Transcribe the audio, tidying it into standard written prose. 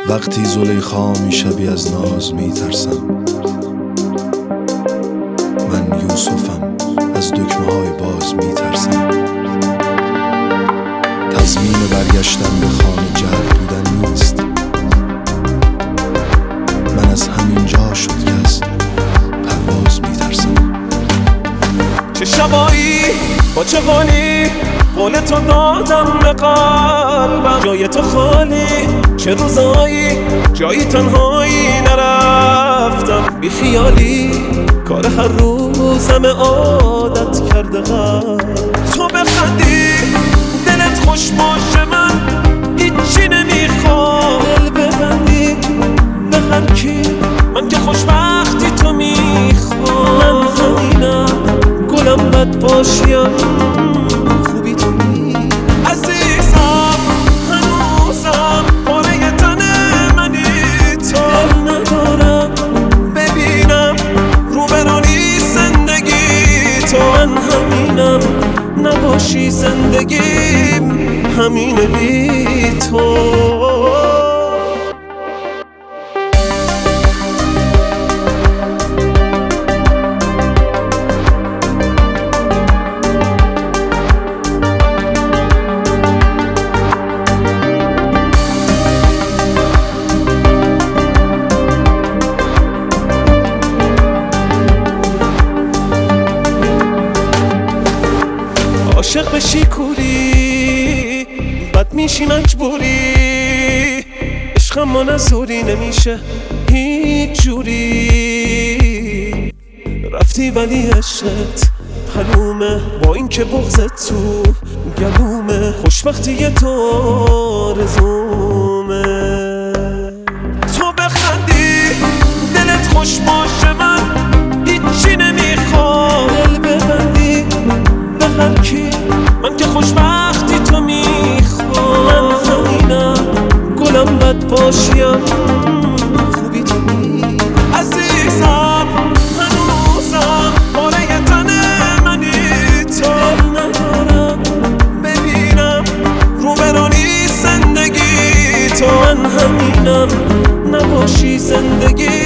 وقتی زلیخا میشوی از ناز میترسم. من یوسفم، از دکمه های باز میترسم. تضمین برگشتن به خانه جهل بودن نیست. من از همین جا شد که از پرواز میترسم. چه شبایی با چه حالی قول تو دادم به قلبم، جای تو خالی. چه روزایی جایی تنهایی نرفتم، بی خیالی کار هر روزم عادت کرده غم. تو بخندی دلت خوش باشه، من هیچی نمیخوام. دل ببندی به هر کی، من که خوشبختی تو میخوام. من همینم گلم بد باشیم، خوبی تو می عزیزم. هنوزم پاره تن منی تو. دل ندارم ببینم روبرانی زندگی تو. من همینم نباشی زندگیم همینه بی تو. عاشق بشی کوری بد میشی مجبوری. عشقم ما نزوری نمیشه هیچ جوری. رفتی ولی عشقت حلومه، با این که بغضت تو گلومه. خوشبختی تو آرزومه. تو بخندی دلت خوش باشه، من هیچی نمیخوام. دل ببندی به هر کی، من که خوشبختی تو میخوام. من همینم گلم بد باشیم، خوبی تو می عزیزم. هنوزم پاره تن منی تو. دل ندارم ببینم روبرانی زندگی تو. من همینم نباشی زندگی